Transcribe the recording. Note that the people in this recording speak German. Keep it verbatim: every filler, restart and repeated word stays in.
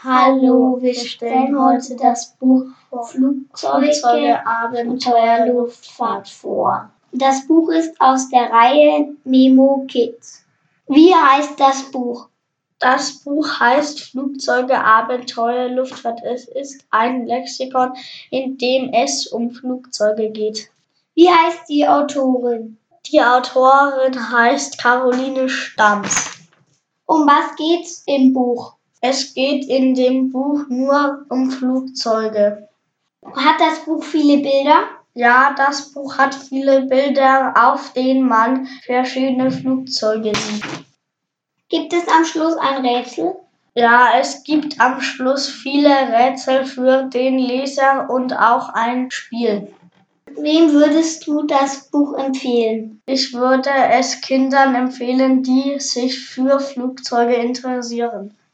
Hallo, wir stellen heute das Buch Flugzeuge, Abenteuer, Luftfahrt vor. Das Buch ist aus der Reihe Memo Kids. Wie heißt das Buch? Das Buch heißt Flugzeuge, Abenteuer, Luftfahrt. Es ist ein Lexikon, in dem es um Flugzeuge geht. Wie heißt die Autorin? Die Autorin heißt Caroline Stams. Um was geht's im Buch? Es geht in dem Buch nur um Flugzeuge. Hat das Buch viele Bilder? Ja, das Buch hat viele Bilder, auf denen man verschiedene Flugzeuge sieht. Gibt es am Schluss ein Rätsel? Ja, es gibt am Schluss viele Rätsel für den Leser und auch ein Spiel. Wem würdest du das Buch empfehlen? Ich würde es Kindern empfehlen, die sich für Flugzeuge interessieren.